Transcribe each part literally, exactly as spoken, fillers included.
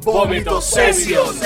Vómito Sessions.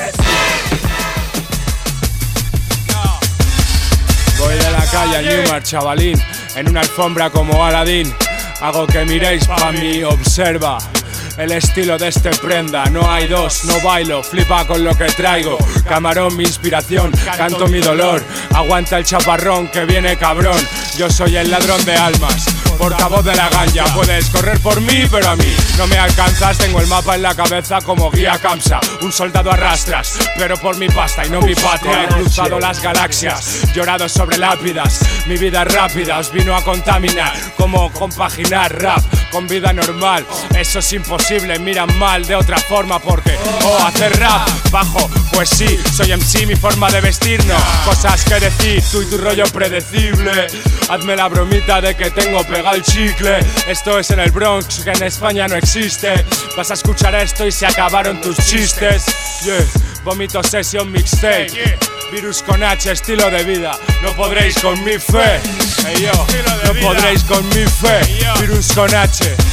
Voy de la calle a Newmark, chavalín, en una alfombra como Aladdin. Hago que miréis pa' mí, observa el estilo de este prenda. No hay dos, no bailo, flipa con lo que traigo. Camarón, mi inspiración, canto mi dolor. Aguanta el chaparrón que viene cabrón. Yo soy el ladrón de almas, portavoz de la ganja. Puedes correr por mí, pero a mí no me alcanzas. Tengo el mapa en la cabeza como guía Kamsa. Un soldado arrastras, pero por mi pasta y no mi patria. He cruzado las galaxias, llorado sobre lápidas. Mi vida rápida os vino a contaminar. Como compaginar rap con vida normal. Eso es imposible, miran mal de otra forma porque oh, hacer rap bajo, pues sí, soy M C, mi forma de vestir no. Cosas que decir, tú y tu rollo predecible. Hazme la bromita de que tengo pegado el chicle. Esto es en el Bronx, que en España no existe. Vas a escuchar esto y se acabaron tus chistes. Yeah, Vómito Session Mixtape. Virus con H, estilo de vida. No podréis con mi fe. Hey, yo, no podréis con mi fe. Virus con H.